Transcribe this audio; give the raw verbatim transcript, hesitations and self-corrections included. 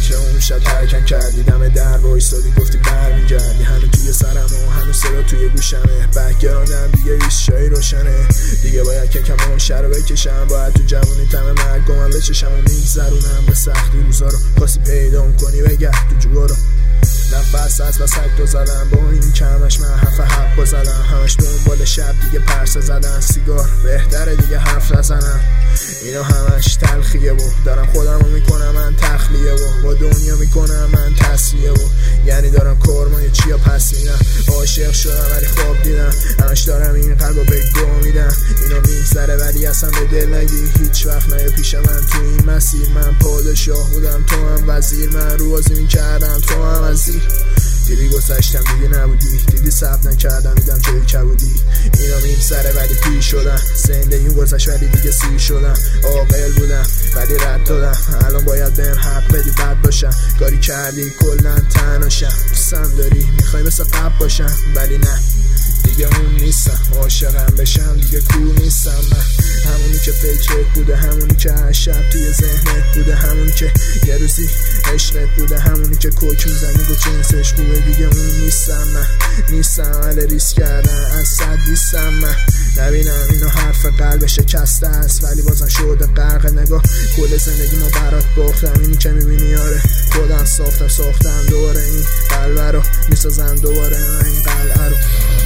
فکر اون شب ترکم کردی دم در وایسادی گفتی برمیگردی. هنوز توی سرم و هنوز صدا توی گوشمه، بکگراندم دیگه ریشایی روشنه. دیگه باید که کمان شر بکشم، باید تو جوانی تم مرگ من بچشم و میگذرونم به سختی روزا رو. خواستی پیدام کنی بگرد تو جوارو، نفس از وسط تو زدم با این کمش من حرف حق زدم. همش دنبال شب دیگه پرسه زدن، سیگار بهتره دیگه حرف نزنم. اینا همش تلخیه و دارم خودم رو میکنم من تخلیه و با دنیا میکنم من تصویه و یعنی دارم کارمای چیا پس میدم. عاشق شدم ولی خواب دیدم، همش دارم این قلب رو به گو میدم. اینا میگذره ولی اصلا به دل نگی، هیچ وقت نیا پیش من تو این مسیر. من پادشاه بودم تو هم وزیر، من رو بازی میکردم تو هم وزیر. دیدی گذشتم دیگه نبودی، دیدی ثبت نکردم دیدم چه کبودی. اینا میگذره ولی پیر شدم، زندگیم گذشت ولی دیگه سیر شدم. عاقل بودم ولی رد دادم، الان باید بهم حق بدی بد باشم. کاری کردی کلن تناشم، دوستم داری میخوای مثل قبل باشم ولی نه دیگه اون نیستم. عاشقم بشم دیگه کور نیستم من، همونی که فکرت بوده، همونی که هر شب توی ذهنت بوده، همونی که یه روزی عشقت بوده، همونی که کوک میزنی گو جنسش خوبه. دیگه اون نیستم من، نیستم اهل ریسک کردن، از صد نیستم من. نبینم اینو حرف قلب شکسته است ولی بازم شده غرق. نگاه کل زندگی ما برات باختم، اینی که میبینی آره خودم ساختم ساختم دوباره این قلبه رو میسازم دوباره این قلعه رو.